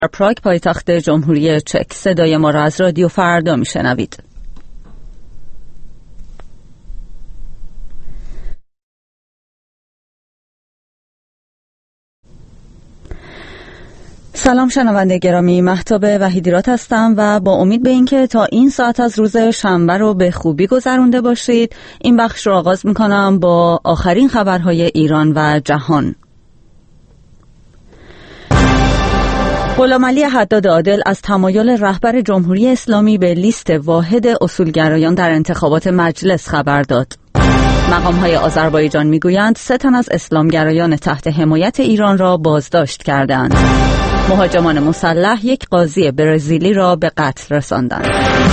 پراگ پایتخت جمهوری چک. صدای ما را از رادیو فردا میشنوید. سلام شنونده گرامی، مهتاب وحیدیرات هستم و با امید به اینکه تا این ساعت از روز شنبه رو به خوبی گذرونده باشید، این بخش رو آغاز میکنم با آخرین خبرهای ایران و جهان. غلامعلی حداد عادل از تمایل رهبر جمهوری اسلامی به لیست واحد اصولگرایان در انتخابات مجلس خبر داد. مقام‌های آذربایجان میگویند 3 تن از اسلامگرایان تحت حمایت ایران را بازداشت کردند. مهاجمان مسلح یک قاضی برزیلی را به قتل رساندند.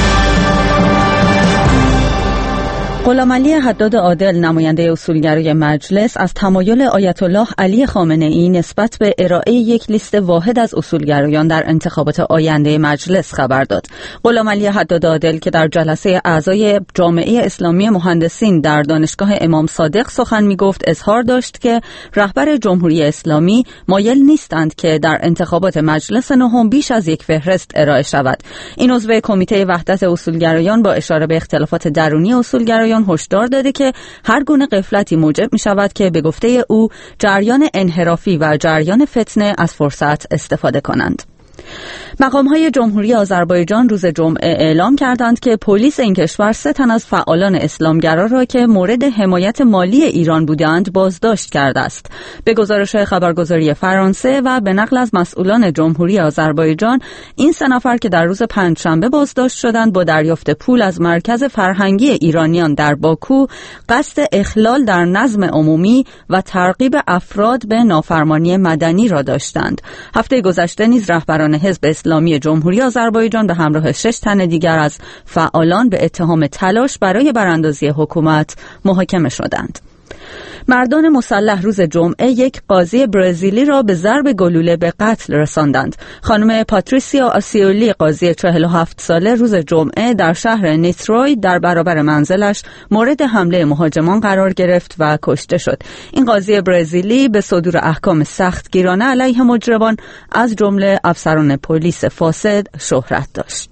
غلامعلی حداد عادل، نماینده اصولگرای مجلس، از تمایل آیت الله علی خامنه‌ای نسبت به ارائه یک لیست واحد از اصولگرایان در انتخابات آینده مجلس خبر داد. غلامعلی حداد عادل که در جلسه اعضای جامعه اسلامی مهندسین در دانشگاه امام صادق سخن می‌گفت، اظهار داشت که رهبر جمهوری اسلامی مایل نیستند که در انتخابات مجلس نهم بیش از یک فهرست ارائه شود. این عضو کمیته وحدت اصولگرایان با اشاره به اختلافات درونی اصولگرایان هشدار داده که هر گونه غفلتی موجب می شود که به گفته او جریان انحرافی و جریان فتنه از فرصت استفاده کنند. مقام‌های جمهوری آذربایجان روز جمعه اعلام کردند که پلیس این کشور 3 تن از فعالان اسلامگرا را که مورد حمایت مالی ایران بودند بازداشت کرده است. به گزارش خبرگزاری فرانسه و به نقل از مسئولان جمهوری آذربایجان، این 3 نفر که در روز پنجشنبه بازداشت شدند با دریافت پول از مرکز فرهنگی ایرانیان در باکو قصد اخلال در نظم عمومی و ترغیب افراد به نافرمانی مدنی را داشتند. هفته گذشته نیز رهبران حزب اسلامی جمهوری آذربایجان به همراه 6 تن دیگر از فعالان به اتهام تلاش برای براندازی حکومت محاکمه شدند. مردان مسلح روز جمعه یک قاضی برزیلی را به ضرب گلوله به قتل رساندند. خانم پاتریسیا آسیولی، قاضی 47 ساله، روز جمعه در شهر نیتروی در برابر منزلش مورد حمله مهاجمان قرار گرفت و کشته شد. این قاضی برزیلی به صدور احکام سختگیرانه علیه مجرمان از جمله افسران پلیس فاسد شهرت داشت.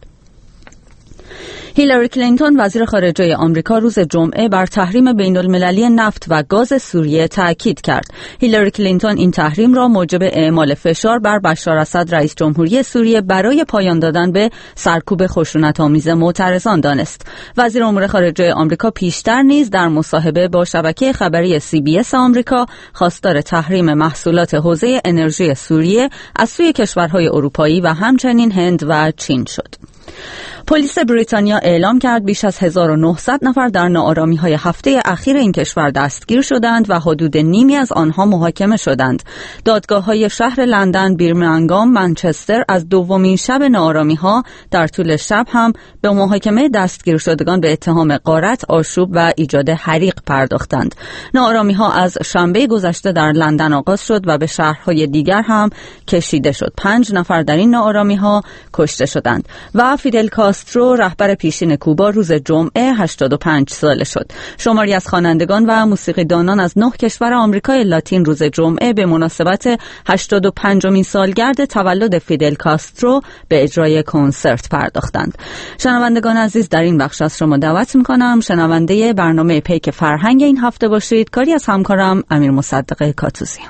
هیلاری کلینتون، وزیر خارجه آمریکا، روز جمعه بر تحریم بین‌المللی نفت و گاز سوریه تاکید کرد. هیلاری کلینتون این تحریم را موجب اعمال فشار بر بشار اسد رئیس جمهوری سوریه برای پایان دادن به سرکوب خشونت‌آمیز معترضان دانست. وزیر امور خارجه آمریکا پیشتر نیز در مصاحبه با شبکه خبری CBS آمریکا خواستار تحریم محصولات حوزه انرژی سوریه از سوی کشورهای اروپایی و همچنین هند و چین شد. پلیس بریتانیا اعلام کرد بیش از 1900 نفر در ناآرامی‌های هفته اخیر این کشور دستگیر شدند و حدود نیمی از آنها محاکمه شدند. دادگاه‌های شهر لندن، بیرمنگام، منچستر از دومین شب ناآرامی‌ها در طول شب هم به محاکمه دستگیر شدگان به اتهام غارت، آشوب و ایجاد حریق پرداختند. ناآرامی‌ها از شنبه گذشته در لندن آغاز شد و به شهرهای دیگر هم کشیده شد. 5 نفر در این ناآرامی‌ها کشته شدند و فیدل کاسترو، رهبر پیشین کوبا، روز جمعه 85 ساله شد. شماری از خوانندگان و موسیقیدانان از 9 کشور آمریکای لاتین روز جمعه به مناسبت 85مین سالگرد تولد فیدل کاسترو به اجرای کنسرت پرداختند. شنوندگان عزیز، در این بخش از شما دعوت می‌کنم شنونده برنامه پیک فرهنگ این هفته باشید. کاری از همکارم امیر مصدق کاتوزیان.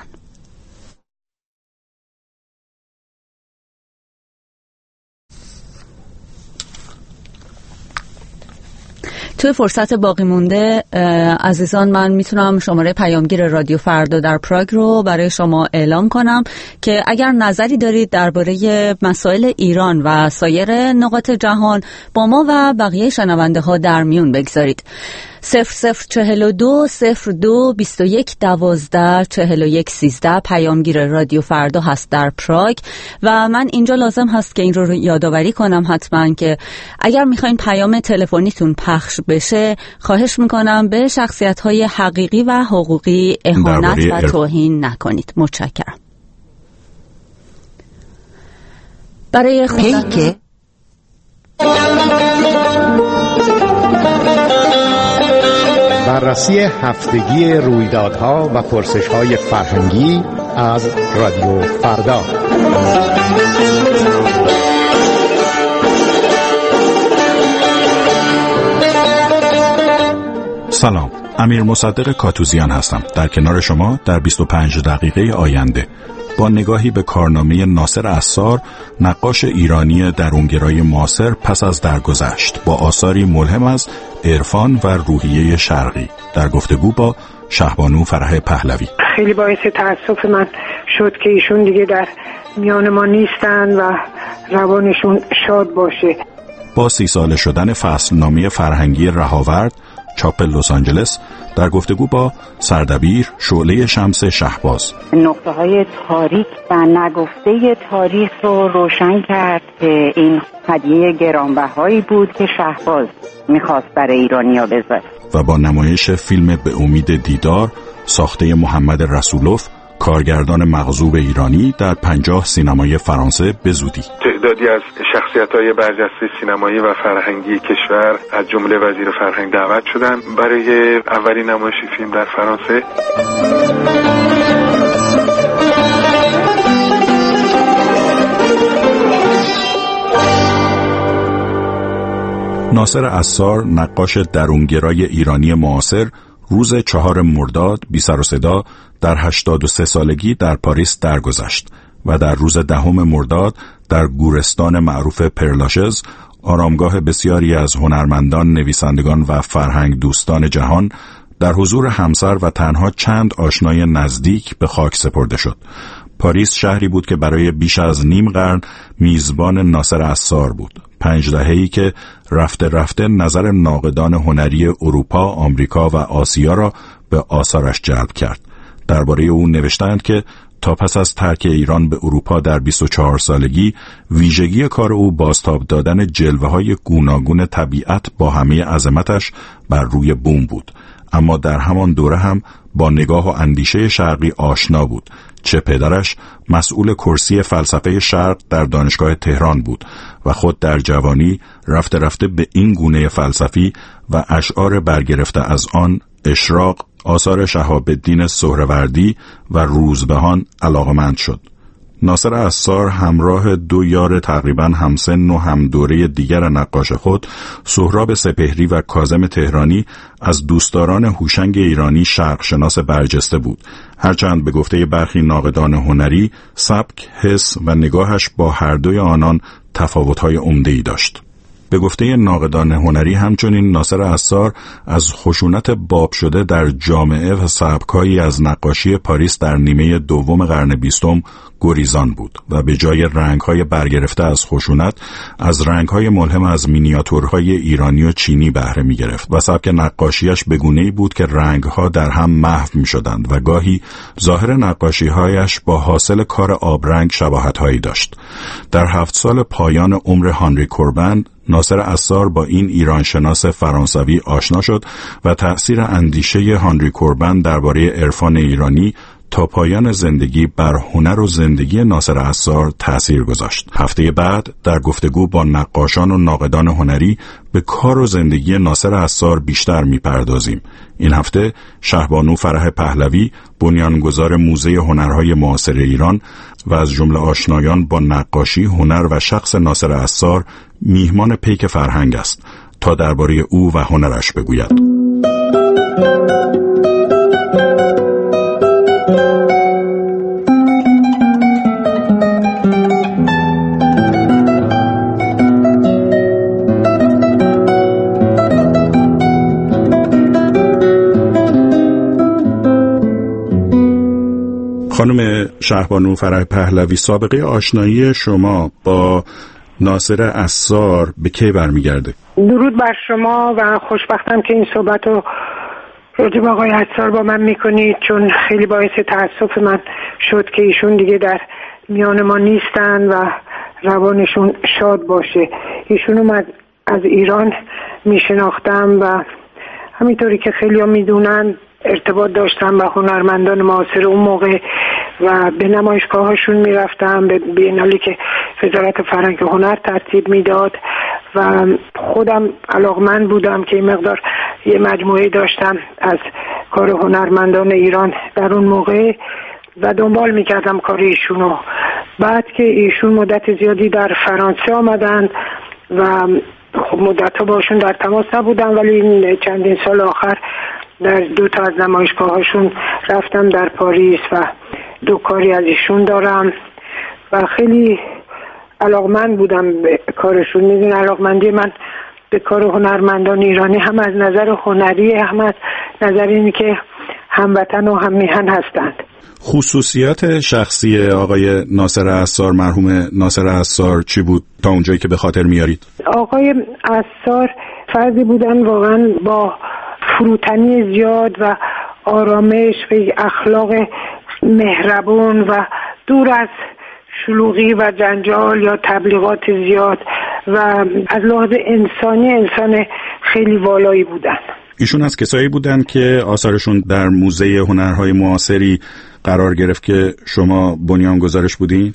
توی فرصت باقی مونده عزیزان، من میتونم شماره پیامگیر رادیو فردا در پراگ رو برای شما اعلام کنم که اگر نظری دارید درباره مسائل ایران و سایر نقاط جهان با ما و بقیه شنونده ها در میون بگذارید. 0042 02 21 12 41 13 پیامگیر رادیو فردا هست در پراگ و من اینجا لازم هست که این رو یادآوری کنم حتما که اگر میخواین پیام تلفنیتون پخش بشه، خواهش میکنم به شخصیت‌های حقیقی و حقوقی اهانت و توهین نکنید. متشکرم. برای خوندن بررسی هفتگی رویدادها و پرسش‌های فرهنگی از رادیو فردا. سلام، امیر مصدق کاتوزیان هستم. در کنار شما در 25 دقیقه آینده با نگاهی به کارنامه ناصر عصار، نقاش ایرانی درونگرای معاصر پس از درگذشت، با آثاری ملهم از عرفان و روحیه شرقی، در گفتگو با شهبانو فرح پهلوی. خیلی باعث تأسف من شد که ایشون دیگه در میان ما نیستن و روانشون شاد باشه. با 30 ساله شدن فصلنامه فرهنگی رهاورد چاپ لس آنجلس، در گفتگو با سردبیر شعله شمس شهباز. نقطه‌های تاریک و نگفته تاریخ رو روشن کرد که این هدیه گرانبهایی بود که شهباز میخواست برای ایرانی‌ها بذاره. و با نمایش فیلم به امید دیدار ساخته محمد رسولوف، کارگردان مغضوب ایرانی، در 50 سینمای فرانسه به زودی. تعدادی از شخصیت‌های برجسته سینمایی و فرهنگی کشور از جمله وزیر فرهنگ دعوت شدند برای اولین نمایش فیلم در فرانسه. ناصر عصار، نقاش درونگرای ایرانی معاصر، روز 4 مرداد بی سر و صدا در 83 سالگی در پاریس درگذشت و در روز 10 مرداد در گورستان معروف پرلاشز، آرامگاه بسیاری از هنرمندان، نویسندگان و فرهنگ دوستان جهان، در حضور همسر و تنها چند آشنای نزدیک به خاک سپرده شد. پاریس شهری بود که برای بیش از نیم قرن میزبان ناصر عصار بود. 5 دهه‌ای که رفته رفته نظر ناقدان هنری اروپا، آمریکا و آسیا را به آثارش جلب کرد. درباره او نوشتند که تا پس از ترک ایران به اروپا در 24 سالگی، ویژگی کار او بازتاب دادن جلوه‌های گوناگون طبیعت با همه عظمتش بر روی بوم بود. اما در همان دوره هم با نگاه و اندیشه شرقی آشنا بود. چه پدرش مسئول کرسی فلسفه شرق در دانشگاه تهران بود و خود در جوانی رفته رفته به این گونه فلسفی و اشعار برگرفته از آن، اشراق، آثار شهاب الدین سهروردی و روزبهان علاقمند شد. ناصر عصار همراه 2 یار تقریباً همسن و همدوره دیگر نقاش خود، سهراب سپهری و کاظم تهرانی، از دوستداران هوشنگ ایرانی شرق شناس برجسته بود. هرچند به گفته برخی ناقدان هنری، سبک، حس و نگاهش با هر دوی آنان تفاوت‌های عمده‌ای داشت. به گفته ناقدان هنری همچنین ناصر عصار از خشونت باب شده در جامعه و سبکایی از نقاشی پاریس در نیمه دوم قرن 20 گریزان بود و به جای رنگ‌های برگرفته از خشونت، از رنگ‌های ملهم از مینیاتورهای ایرانی و چینی بهره می‌گرفت و سبک نقاشیش به گونه‌ای بود که رنگ‌ها در هم محو می‌شدند و گاهی ظاهر نقاشی‌هایش با حاصل کار آبرنگ شباهت‌هایی داشت. در 7 سال پایان عمر هانری کوربن، ناصر عصار با این ایرانشناس فرانسوی آشنا شد و تأثیر اندیشه هانری کوربن درباره عرفان ایرانی تا پایان زندگی بر هنر و زندگی ناصر عصار تأثیر گذاشت. هفته بعد در گفتگو با نقاشان و ناقدان هنری به کار و زندگی ناصر عصار بیشتر می‌پردازیم. این هفته شهبانو فرح پهلوی، بنیانگذار موزه هنرهای معاصر ایران و از جمله آشنایان با نقاشی، هنر و شخص ناصر عصار، میهمان پیک فرهنگ است تا درباره او و هنرش بگوید. خانم شهبانو فرح پهلوی، سابقه آشنایی شما با ناصر عصار به کی برمیگرده؟ درود بر شما و خوشبختم که این صحبت رو راجع به آقای عصار با من میکنید، چون خیلی باعث تأسف من شد که ایشون دیگه در میان ما نیستن و روانشون شاد باشه. ایشونو از ایران میشناختم و همینطوری که خیلی ها میدونن ارتباط داشتم با هنرمندان معاصر اون موقع و به نمایشگاهاشون میرفتم، به بینالی که وزارت فرهنگ و هنر ترتیب میداد و خودم علاقمند بودم که این مقدار یه مجموعه داشتم از کار هنرمندان ایران در اون موقع و دنبال میکردم کار ایشونو. بعد که ایشون مدت زیادی در فرانسه آمدند و خب مدت ها باشون در تماس نبودم، ولی چندین سال آخر در 2 تا از نمایشگاهاشون رفتم در پاریس و 2 کاری از ایشون دارم و خیلی علاقمند بودم به کارشون. میدونی علاقمندی من به کار هنرمندان ایرانی هم از نظر هنری هم از نظر اینی که هموطن و هم میهن هستند. خصوصیات شخصی آقای ناصر عصار، مرحوم ناصر عصار چی بود تا اونجایی که به خاطر میارید؟ آقای عصار فردی بودن واقعا با فروتنی زیاد و آرامش و اخلاق مهربون و دور از شلوغی و جنجال یا تبلیغات زیاد و از لحاظ انسانی انسان خیلی والایی بودن. ایشون از کسایی بودن که آثارشون در موزه هنرهای معاصری قرار گرفت که شما بنیانگذارش بودین؟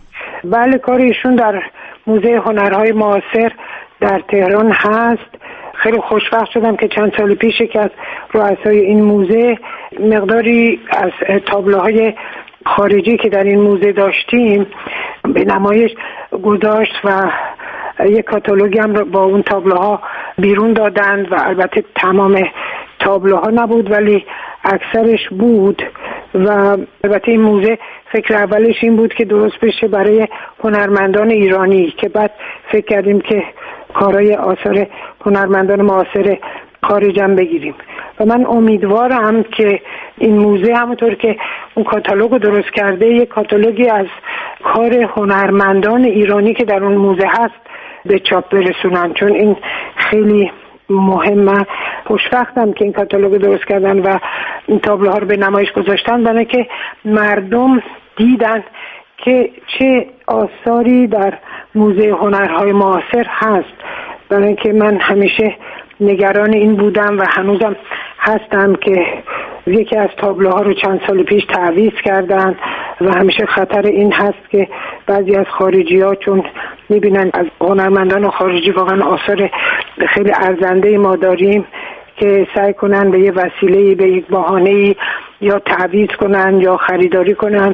بله، کار ایشون در موزه هنرهای معاصر در تهران هست. خیلی خوشبخت شدم که چند سال پیش که از رؤسای این موزه مقداری از تابلوهای خارجی که در این موزه داشتیم به نمایش گذاشت و یک کاتالوگی هم با اون تابلوها بیرون دادند و البته تمام تابلوها نبود ولی اکثرش بود و البته این موزه فکر اولش این بود که درست بشه برای هنرمندان ایرانی که بعد فکر کردیم که کارهای آثار هنرمندان معاصر خارج هم بگیریم و من امیدوارم که این موزه همونطور که اون کاتالوگ رو درست کرده یک کاتالوگی از کار هنرمندان ایرانی که در اون موزه هست به چاپ برسونن، چون این خیلی مهمه. خوشبختم که این کاتالوگ درست کردن و این تابلوها رو به نمایش گذاشتن برای که مردم دیدن که چه آثاری در موزه هنرهای معاصر هست. برای که من همیشه نگران این بودم و هنوزم هستم که یکی از تابلوها رو چند سال پیش تعویض کردن و همیشه خطر این هست که بعضی از خارجی‌ها چون می‌بینن از هنرمندان خارجی واقعا آثار خیلی ارزنده ما داریم که سعی کنن به یه وسیله به یک بهانه‌ای یا تعویض کنن یا خریداری کنن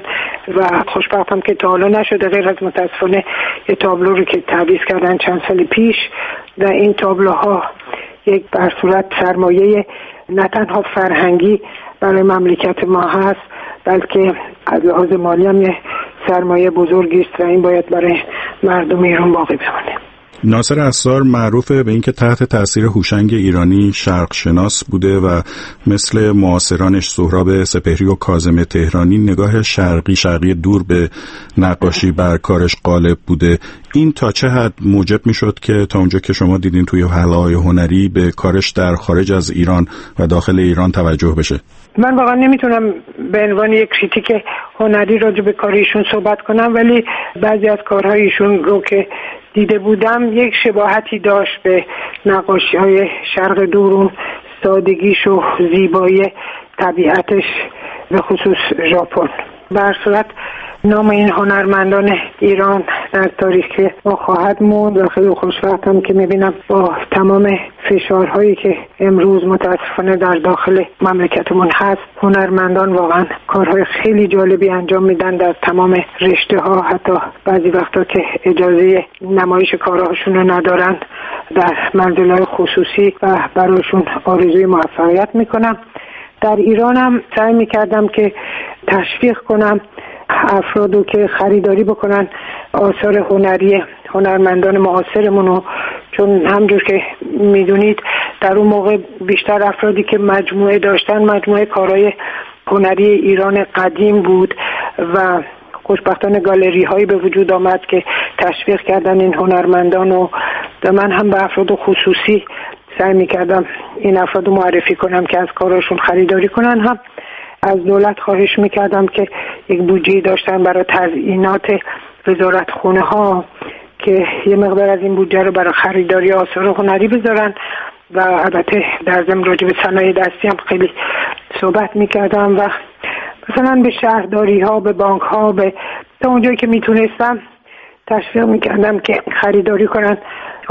و خوشبختم که تا حالا نشده غیر از متاسفانه یه تابلو رو که تعویض کردن چند سال پیش و این تابلوها یک بر صورت سرمایه نه تنها فرهنگی برای مملکت ما هست بلکه از لحاظ مالی هم یه سرمایه بزرگی است و این باید برای مردم ایران باقی بمانه. ناصر عصار معروفه به اینکه تحت تأثیر هوشنگ ایرانی شرق شناس بوده و مثل معاصرانش سهراب سپهری و کاظم تهرانی نگاه شرقی دور به نقاشی بر کارش غالب بوده. این تا چه حد موجب میشد که تا اونجا که شما دیدین توی حلقه‌های هنری به کارش در خارج از ایران و داخل ایران توجه بشه؟ من واقعا نمیتونم به عنوان یک کریتیک هنری راجع به کار ایشون صحبت کنم، ولی بعضی از کارهای ایشون رو که دیده بودم یک شباهتی داشت به نقاشی‌های شرق دور، سادگیش و زیبایی طبیعتش به خصوص ژاپن. به هر صورت نام این هنرمندان ایران در تاریخ ما خواهد موند و خیلی خوشبختم که میبینم با تمام فشارهایی که امروز متاسفانه در داخل مملکتمون هست هنرمندان واقعا کارهای خیلی جالبی انجام میدن در تمام رشته ها، حتی بعضی وقتا که اجازه نمایش کارهاشون رو ندارن در منزل‌های خصوصی و براشون آرزوی موفقیت میکنم. در ایرانم سعی میکردم که تشویق کنم افرادو که خریداری بکنن آثار هنری هنرمندان معاصرمونو، چون همجور که میدونید در اون موقع بیشتر افرادی که مجموعه داشتن مجموعه کارهای هنری ایران قدیم بود و خوشبختانه گالری هایی به وجود آمد که تشویق کردن این هنرمندان و من هم به افراد خصوصی سعی میکردم این افراد معرفی کنم که از کاراشون خریداری کنن. هم از دولت خواهش میکردم که یک بودجه داشتن برای تزیینات وزارتخونه ها که یه مقدار از این بودجه رو برای خریداری آثار هنری بذارن و البته در ضمن راجع به صنایع دستی هم خیلی صحبت میکردم و مثلا به شهرداری ها، به بانک ها، به تا اونجایی که میتونستم تشویق میکردم که خریداری کنن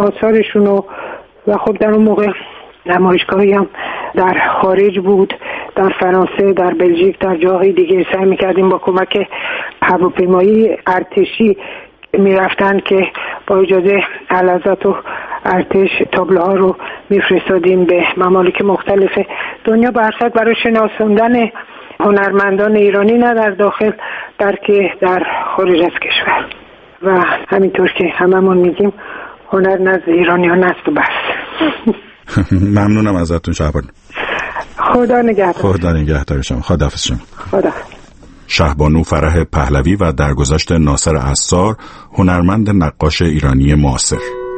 آثارشونو و خب در اون موقع نمایشگاهی هم در خارج بود در فرانسه، در بلژیک، در جاهای دیگه سعی میکردیم با کمک هواپیمایی ارتشی میرفتن که با اجازه اعلیحضرت و ارتش تابلوها رو میفرستادیم به ممالک مختلف دنیا، برصد برای شناساندن هنرمندان ایرانی نه در داخل بلکه در خارج از کشور. و همینطور که هممون میگیم هنر نزد ایرانیان است و بس. ممنونم ازتون شهبانو. خدا نگهدار. خدا نگهدار شما. خداحافظ شما. خدا. شهبانو فرح پهلوی و درگذشت ناصر عصار، هنرمند نقاش ایرانی معاصر.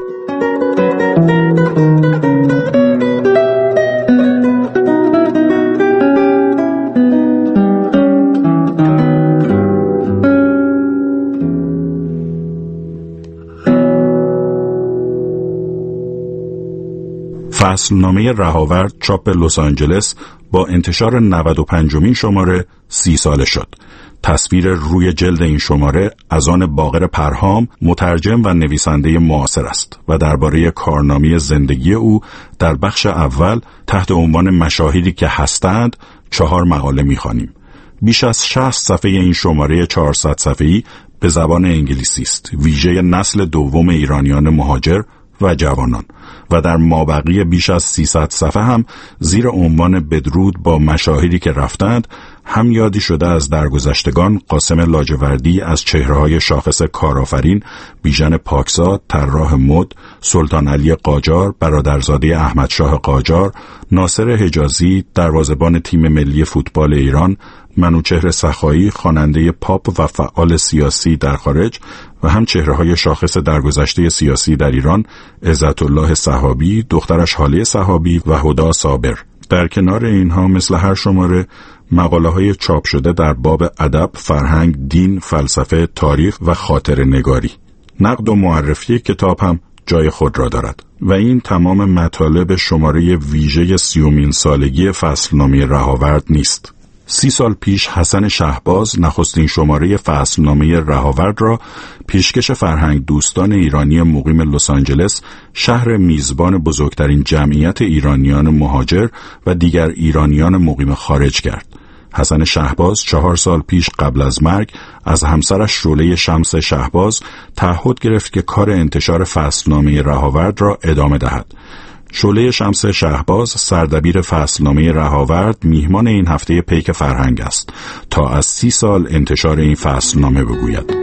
فصلنامه رهاورد چاپ لس آنجلس با انتشار 95مین شماره 30 ساله شد. تصویر روی جلد این شماره از آن باقر پرهام، مترجم و نویسنده معاصر است و درباره کارنامه زندگی او در بخش اول تحت عنوان مشاهدی که هستند 4 مقاله می‌خوانیم. بیش از 60 صفحه این شماره 400 صفحه‌ای به زبان انگلیسی است، ویژه نسل دوم ایرانیان مهاجر و جوانان، و در مابقی بیش از 300 صفحه هم زیر عنوان بدرود با مشاهدی که رفتند هم یادی شده از درگذشتگان قاسم لاجوردی از چهره‌های شاخص کارآفرین، بیژن پاکزاد طراح مد، سلطان علی قاجار برادرزاده احمد شاه قاجار، ناصر حجازی دروازه‌بان تیم ملی فوتبال ایران، منوچهر سخایی خواننده پاپ و فعال سیاسی در خارج و هم چهره‌های شاخص درگذشته سیاسی در ایران، عزت‌الله صحابی، دخترش حاله صحابی و هدا صابر. در کنار اینها مثل هر شماره مقاله‌های چاپ شده در باب ادب، فرهنگ، دین، فلسفه، تاریخ و خاطره نگاری. نقد و معرفی کتاب هم جای خود را دارد و این تمام مطالب شماره ویژه 30مین سالگی فصلنامه رهاورد نیست. 30 سال پیش حسن شهباز نخستین شماره فصلنامه رهاورد را پیشکش فرهنگ دوستان ایرانی مقیم لس آنجلس، شهر میزبان بزرگترین جمعیت ایرانیان مهاجر و دیگر ایرانیان مقیم خارج کرد. حسن شهباز 4 سال پیش قبل از مرگ از همسرش شعله شمس شهباز تعهد گرفت که کار انتشار فصلنامه رهاورد را ادامه دهد. شعله شمس شهباز سردبیر فصلنامه رهاورد میهمان این هفته پیک فرهنگ است تا از 30 سال انتشار این فصلنامه بگوید.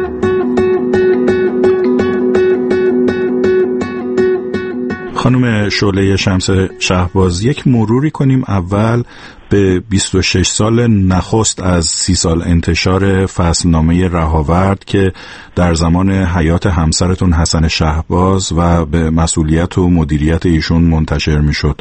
خانم شعله شمس شهباز، یک مروری کنیم اول به 26 سال نخست از 30 سال انتشار فصلنامه رهاورد که در زمان حیات همسرتون حسن شهباز و به مسئولیت و مدیریت ایشون منتشر می شد.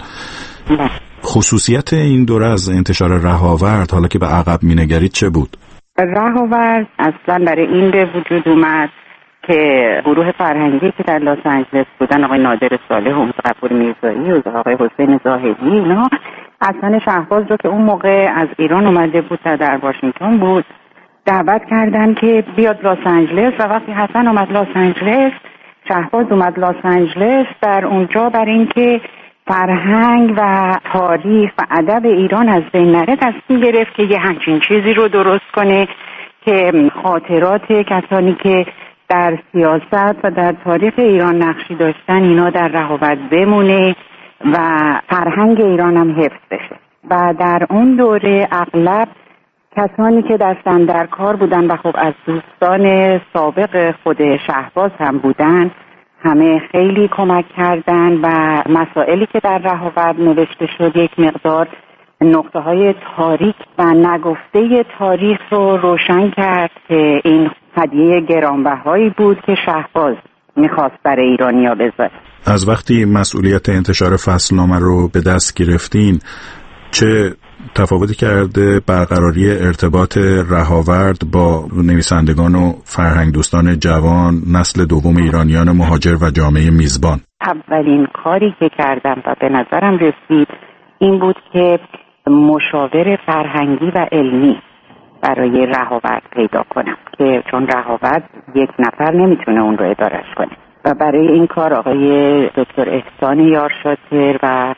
خصوصیت این دوره از انتشار رهاورد حالا که به عقب می نگرید چه بود؟ رهاورد اصلا برای این به وجود اومد که گروه فرهنگی که در لس آنجلس بودن، آقای نادر صالح و غفور میرزایی و آقای حسین زاهدی، اینا حسن شهباز رو که اون موقع از ایران اومده بود و در واشنگتن بود دعوت کردن که بیاد لس آنجلس و وقتی حسن اومد لس آنجلس، شهباز اومد لس آنجلس، در اونجا برای اینکه فرهنگ و تاریخ و ادب ایران از بین نره تصمیم گرفت که یه همچین چیزی رو درست کنه که خاطرات کسانی که در سیاست و در تاریخ ایران نقشی داشتن اینا در رهاورد بمونه و فرهنگ ایران هم حفظ بشه. و در اون دوره اغلب کسانی که دستن در کار بودن و خب از دوستان سابق خود شهباز هم بودن، همه خیلی کمک کردن و مسائلی که در رهاورد نوشته شد یک مقدار نقطه‌های تاریک و نگفته تاریخ رو روشن کرد که این هدیه گرانبهایی بود که شهباز میخواست برای ایرانیا بذاره. از وقتی مسئولیت انتشار فصلنامه رو به دست گرفتین چه تفاوتی کرده برقراری ارتباط رهاورد با نویسندگان و فرهنگ دوستان جوان نسل دوم ایرانیان مهاجر و جامعه میزبان؟ اولین کاری که کردم و به نظرم رسید این بود که مشاور فرهنگی و علمی برای رهاورد پیدا کنم که چون رهاورد یک نفر نمیتونه اون رو ادارش کنه و برای این کار آقای دکتر احسان یارشاتر و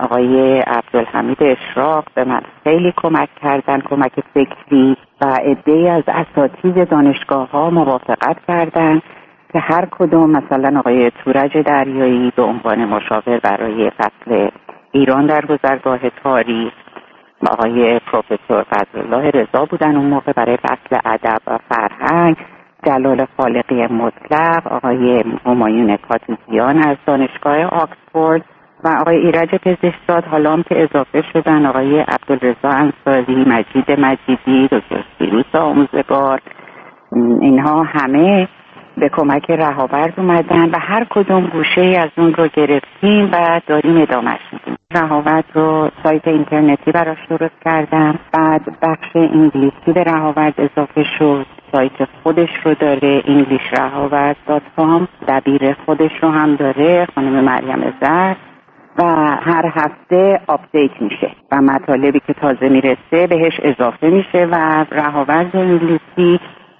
آقای عبدالحمید اشراق به من خیلی کمک کردن، کمک فکری، و عده‌ای از اساتید دانشگاه‌ها موافقت کردن که هر کدوم، مثلا آقای تورج دریایی به عنوان مشاور برای فصل ایران در گذرگاه تاریخ، آقای پروفسور فضلالله رضا بودن اون موقع برای فصل ادب و فرهنگ، جلال خالقی مطلق، آقای همایون کاتوزیان از دانشگاه آکسفورد و آقای ایرج پزشکزاد، حالا هم که اضافه شدن آقای عبدالرضا انصاری، مجید مجیدی، دکتر سیروس آموزگار. اینها همه به کمک رهاورد اومدن و هر کدوم گوشه از اون رو گرفتیم و داریم ادامهش میدیم. رهاورد رو سایت اینترنتی براش درست کردم، بعد بخش انگلیسی به رهاورد اضافه شد، سایت خودش رو داره englishrahavard.com، دبیر خودش رو هم داره خانم مریم زرد، و هر هفته آپدیت میشه و مطالبی که تازه میرسه بهش اضافه میشه و رهاورد انگلیسی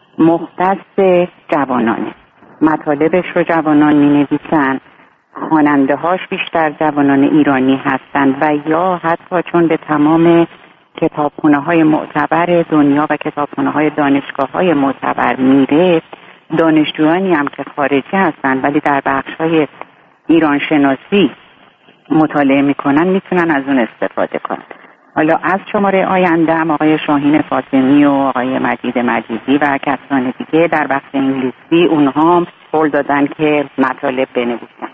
مختص جوانانه، مطالبش رو جوانان مینویسن، خواننده هاش بیشتر جوانان ایرانی هستن و یا حتی چون به تمام کتابخونه های معتبر دنیا و کتابخونه های دانشگاه های معتبر میره، دانشجویانی هم که خارجی هستن ولی در بخش های ایران شناسی مطالعه میکنن میتونن از اون استفاده کنن. حالا از شماره آینده هم آقای شاهین فاطمی و آقای مجید مجیدی و کسان دیگه در بخش انگلیسی اونها هم قول دادن که مطالب بنویسن.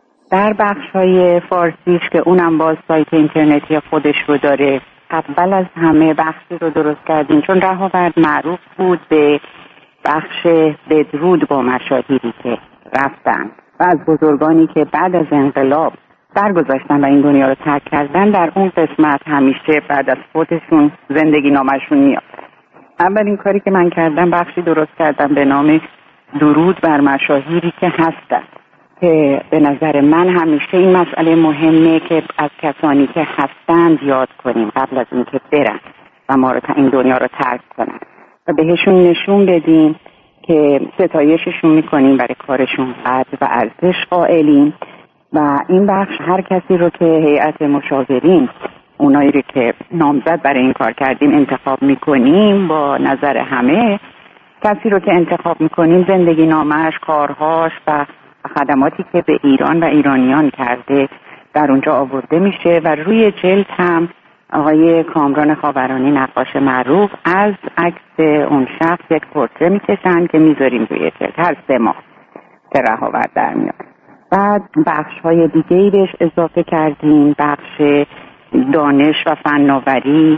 در بخش‌های فارسیش که اونم باز سایت اینترنتی خودش رو داره، اول از همه بخشی رو درست کردیم چون رهاورد معروف بود به بخش بدرود با مشاهیری که رفتن و از بزرگانی که بعد از انقلاب درگذشتن و این دنیا رو ترک کردن. در اون قسمت همیشه بعد از فوتشون زندگی نامشون میاد. اولین کاری که من کردم بخشی درست کردم به نام درود بر مشاهیری که هستن، که به نظر من همیشه این مسئله مهمه که از کسانی که هستند یاد کنیم قبل از اینکه برن و ما رو این دنیا رو ترک کنن و بهشون نشون بدیم که ستایششون میکنیم، برای کارشون قدر و ارزش قائلیم. و این بخش هر کسی رو که هیئت مشاورین، اونایی رو که نامزد برای این کار کردیم انتخاب میکنیم، با نظر همه کسی رو که انتخاب میکنیم زندگی نامش، کارهاش و خدماتی که به ایران و ایرانیان کرده در اونجا آورده میشه و روی جلد هم آقای کامران خاورانی نقاش معروف از عکس اون شخص یک پورتره میکشن که میذاریم روی جلد هر 3 ماه که رهاورد در میاد. بعد بخش‌های دیگه‌ای بهش اضافه کردیم، بخش دانش و فناوری،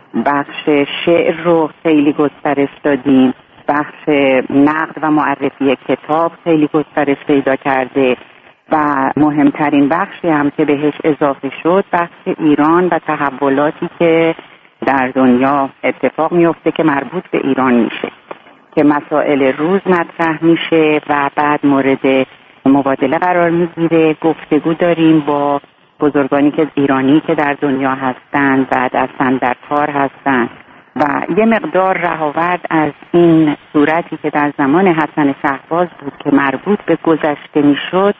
بخش شعر رو خیلی گسترش دادیم، بخش نقد و معرفی کتاب خیلی گسترش پیدا کرده و مهمترین بخشی هم که بهش اضافه شد بخش ایران و تحولاتی که در دنیا اتفاق میفته که مربوط به ایران میشه، که مسائل روز مطرح میشه و بعد مورد مبادله قرار میگیره. گفتگو داریم با بزرگانی که ایرانی که در دنیا هستند و دستن در کار هستند و یه مقدار رهاورد از این صورتی که در زمان حسن شهباز بود که مربوط به گذشته میشد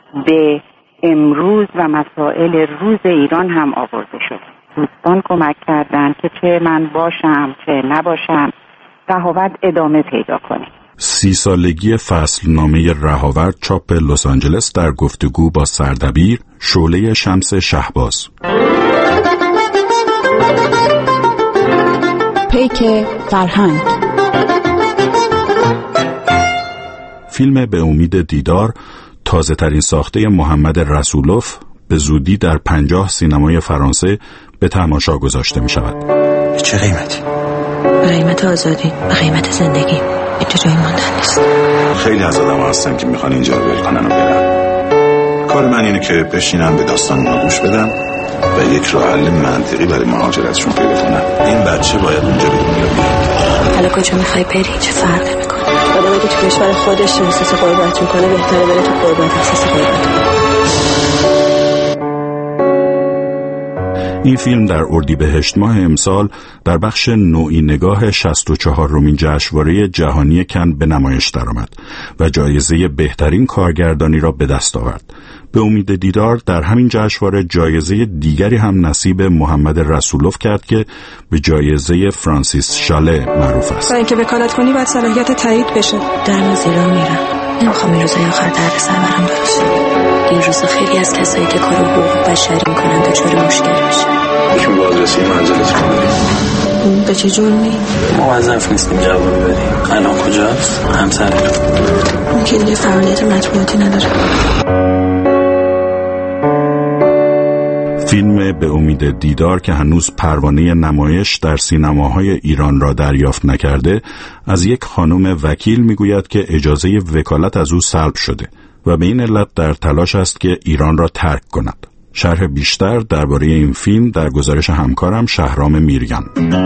به امروز و مسائل روز ایران هم آورده شد. دوستان کمک کردن که چه من باشم چه نباشم رهاورد ادامه پیدا کنه. 30 سالگی فصلنامه رهاورد چاپ لس آنجلس در گفتگو با سردبیر شعله شمس شهباز. پیک فرهنگ. فیلم به امید دیدار، تازه ترین ساخته محمد رسولوف، به زودی در 50 سینمای فرانسه به تماشا گذاشته می شود. چه قیمتی؟ قیمت آزادی و قیمت زندگی. اینجا جای ماندن نیست. خیلی از آدم هستن که میخوان اینجا رو ول کنن و برن. کار من اینه که بشینم به داستان اونا گوش بدم و یک راه حل منطقی برای مهاجرتشون پیدا کنم. این بچه باید اونجا به دنیا بیاد. حالا کجا میخوای بری؟ چه فرقی میکنه؟ آدمی که تو کشور خودش احساس غربت میکنه بهتره بره تو غربت احساس غربت کنه. این فیلم در اردیبهشت ماه امسال در بخش نوعی نگاه 64مین جشنواره جهانی کن به نمایش درآمد و جایزه بهترین کارگردانی را به دست آورد. به امید دیدار در همین جشنواره جایزه دیگری هم نصیب محمد رسولوف کرد که به جایزه فرانسیس شاله معروف است. برای اینکه وکالت کنی باید صلاحیت تایید بشه. در نظیرا میرم. نمیخوام این روزای آخر دردسر برام داشته. این روزا خیلی از کسایی که کار حقوق بشری میکنن دچار مشکل میشن. یکی بازرسی منزلت کنه. به چه جرمی؟ موظف نیستیم جواب بدیم. الان کجاست؟ همسر اون که دیگه فعالیت مطبوعاتی نداره. فیلم به امید دیدار که هنوز پروانه نمایش در سینماهای ایران را دریافت نکرده، از یک خانم وکیل میگوید که اجازه وکالت از او سلب شده و به این علت در تلاش است که ایران را ترک کند. شرح بیشتر درباره این فیلم در گزارش همکارم شهرام میریان.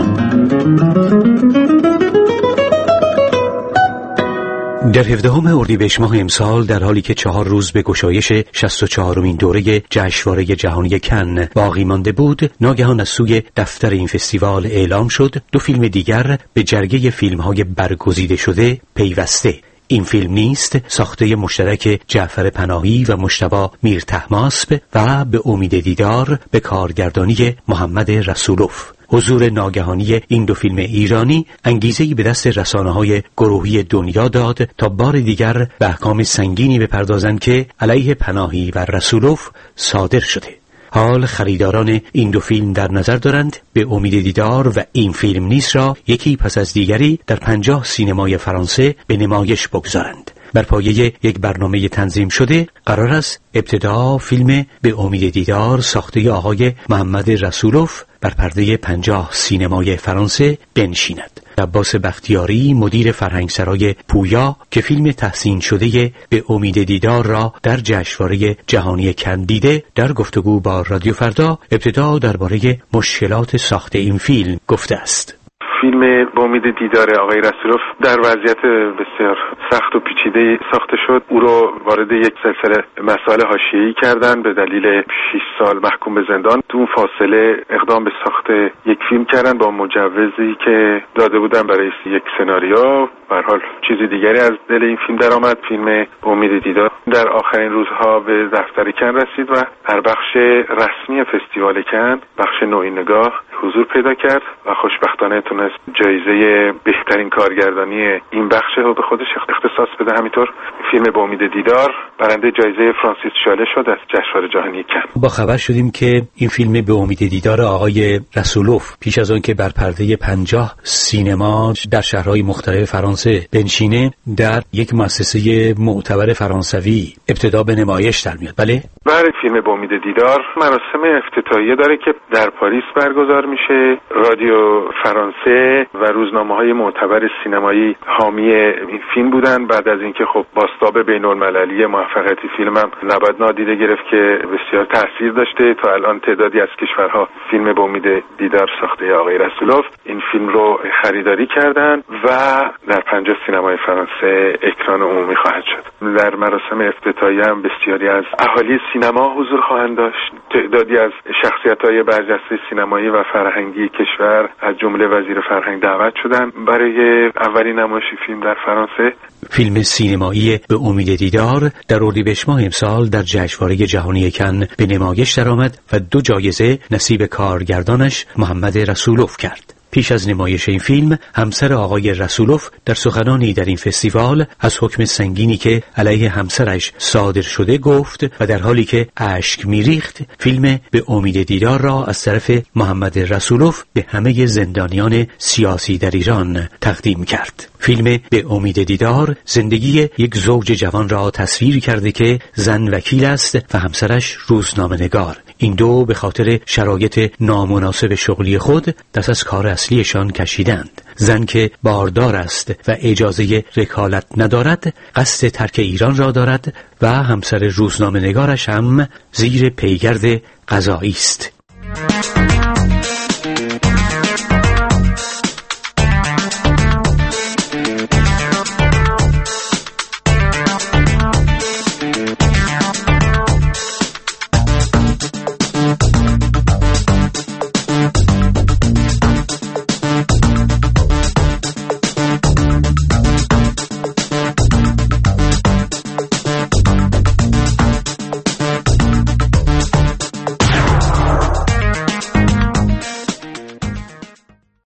در 17 اردیبهشت ماه امسال در حالی که 4 روز به گشایش 64مین دوره جشنواره جهانی کن باقی مانده بود، ناگهان از سوی دفتر این فستیوال اعلام شد 2 فیلم دیگر به جرگه فیلم‌های برگزیده شده پیوسته. این فیلم نیست ساخته مشترک جعفر پناهی و مجتبی میرطهماسب و به امید دیدار به کارگردانی محمد رسولوف. حضور ناگهانی این 2 فیلم ایرانی انگیزه‌ای به دست رسانه‌های گروهی دنیا داد تا بار دیگر به احکام سنگینی بپردازند که علیه پناهی و رسولوف صادر شده. حال خریداران این 2 فیلم در نظر دارند به امید دیدار و این فیلم نیست را یکی پس از دیگری در 50 سینمای فرانسه به نمایش بگذارند. بر پایه یک برنامه تنظیم شده قرار است ابتدا فیلم به امید دیدار ساخته آقای محمد رسولوف بر پرده 50 سینمای فرانسه بنشیند. عباس بختیاری مدیر فرهنگسرای پویا که فیلم تحسین شده به امید دیدار را در جشنواره جهانی کن دیده، در گفتگو با رادیو فردا ابتدا درباره مشکلات ساخت این فیلم گفته است. فیلم به امید دیدار آقای رسولوف در وضعیت بسیار سخت و پیچیده ساخته شد. او رو وارد یک سلسله مسائل حاشیه‌ای کردن، به دلیل 6 سال محکوم به زندان. تو اون فاصله اقدام به ساخت یک فیلم کردن با مجوزی که داده بودن برای یک سناریو. به هر حال چیز دیگری از دل این فیلم درآمد. فیلم به امید دیدار در آخرین روزها به دفتر کن رسید و در بخش رسمی فستیوال کن، بخش نوعی نگاه حضور پیدا کرد و خوشبختانه تونست جایزه بهترین کارگردانی این بخش رو به خودش اختصاص بده. همینطور فیلم به امید دیدار برنده جایزه فرانسیس شاله شد از جشنواره جهانی کن. با خبر شدیم که این فیلم به امید دیدار آقای رسولوف پیش از آن که بر پرده 50 سینما در شهرهای مختلف فرانسه بنشینه، در یک مؤسسه معتبر فرانسوی ابتدا به نمایش در میاد. بله؟ برای فیلم به امید دیدار مراسم افتتاحیه داره که در پاریس برگزار میشه. رادیو فرانسه و روزنامه‌های معتبر سینمایی حامی این فیلم بودن. بعد از اینکه خب بازتاب بین‌المللی موفقیت فیلم هم نباید نادیده گرفت که بسیار تاثیر داشته. تا الان تعدادی از کشورها فیلم به امید دیدار ساخته آقای رسولوف این فیلم رو خریداری کردن و در 50 سینمای فرانسه اکران عمومی خواهد شد. در مراسم افتتاحیه هم بسیاری از اهالی سینما حضور خواهند داشت. تعدادی از شخصیت‌های برجسته سینمایی و فرهنگی کشور از جمله وزیر فرهنگ دعوت شدن برای اولین نمایش فیلم در فرانسه. فیلم سینمایی به امید دیدار در اردیبهشت ماه امسال در جشنواره جهانی کن به نمایش درآمد و 2 جایزه نصیب کارگردانش محمد رسولوف کرد. پیش از نمایش این فیلم، همسر آقای رسولوف در سخنانی در این فستیوال از حکم سنگینی که علیه همسرش صادر شده گفت و در حالی که اشک می‌ریخت فیلم به امید دیدار را از طرف محمد رسولوف به همه زندانیان سیاسی در ایران تقدیم کرد. فیلم به امید دیدار زندگی یک زوج جوان را تصویر کرده که زن وکیل است و همسرش روزنامه‌نگار. این 2 به خاطر شرایط نامناسب شغلی خود دست از کار اصلیشان کشیدند. زن که باردار است و اجازه وکالت ندارد قصد ترک ایران را دارد و همسر روزنامه‌نگارش هم زیر پیگرد قضایی است.